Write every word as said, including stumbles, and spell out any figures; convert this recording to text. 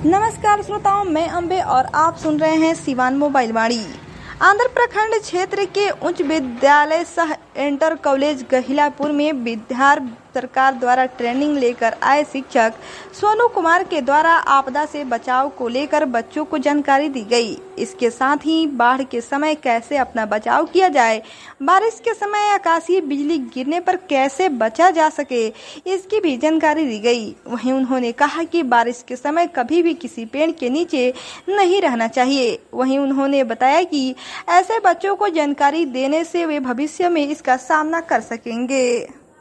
नमस्कार श्रोताओं, मैं अम्बे और आप सुन रहे हैं सिवान मोबाइल वाणी। आंध्र प्रखंड क्षेत्र के उच्च विद्यालय सह इंटर कॉलेज गहिलापुर में बिहार सरकार द्वारा ट्रेनिंग लेकर आए शिक्षक सोनू कुमार के द्वारा आपदा से बचाव को लेकर बच्चों को जानकारी दी गई। इसके साथ ही बाढ़ के समय कैसे अपना बचाव किया जाए, बारिश के समय आकाशीय बिजली गिरने पर कैसे बचा जा सके, इसकी भी जानकारी दी गई। वहीं उन्होंने कहा कि बारिश के समय कभी भी किसी पेड़ के नीचे नहीं रहना चाहिए। वहीं उन्होंने बताया कि ऐसे बच्चों को जानकारी देने से वे भविष्य में इसका सामना कर सकेंगे।